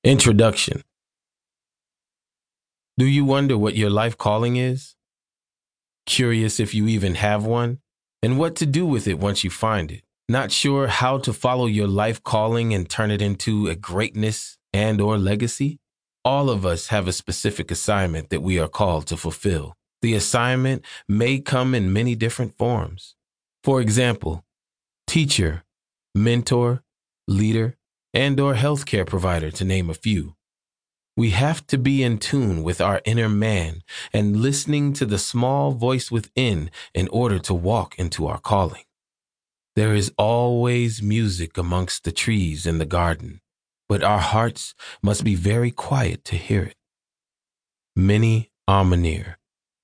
Introduction. Do you wonder what your life calling is? Curious if you even have one? And what to do with it once you find it? Not sure how to follow your life calling and turn it into a greatness and/or legacy? All of us have a specific assignment that we are called to fulfill. The assignment may come in many different forms. For example, teacher, mentor, leader, and/or healthcare provider, to name a few. We have to be in tune with our inner man and listening to the small voice within in order to walk into our calling. There is always music amongst the trees in the garden, but our hearts must be very quiet to hear it. Minnie Almaneer.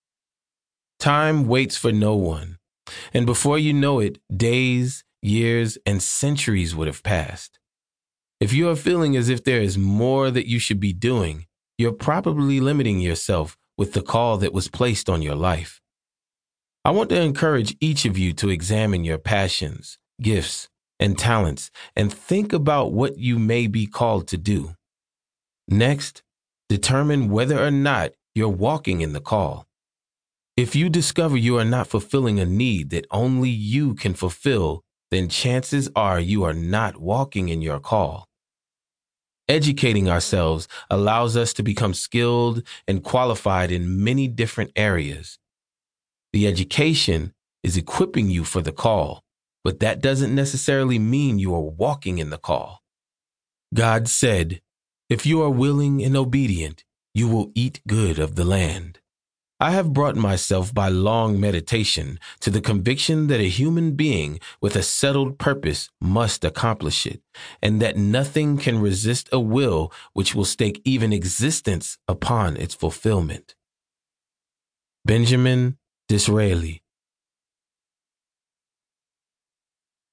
Time waits for no one, and before you know it, days, years, and centuries would have passed. If you are feeling as if there is more that you should be doing, you're probably limiting yourself with the call that was placed on your life. I want to encourage each of you to examine your passions, gifts, and talents and think about what you may be called to do. Next, determine whether or not you're walking in the call. If you discover you are not fulfilling a need that only you can fulfill, then chances are you are not walking in your call. Educating ourselves allows us to become skilled and qualified in many different areas. The education is equipping you for the call, but that doesn't necessarily mean you are walking in the call. God said, "If you are willing and obedient, you will eat good of the land." I have brought myself by long meditation to the conviction that a human being with a settled purpose must accomplish it, and that nothing can resist a will which will stake even existence upon its fulfillment. Benjamin Disraeli.